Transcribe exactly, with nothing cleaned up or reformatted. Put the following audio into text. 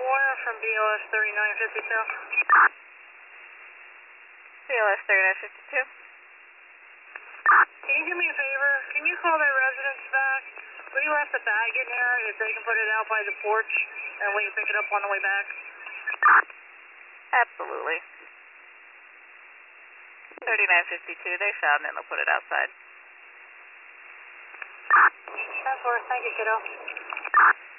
Warner from B L S thirty-nine fifty-two. B L S thirty-nine fifty-two. Can you do me a favor? Can you call their residents back? We left the bag in here, if they can put it out by the porch, and we can pick it up on the way back. Absolutely. thirty-nine fifty-two, they found it and they'll put it outside. That's worth. Thank you, kiddo.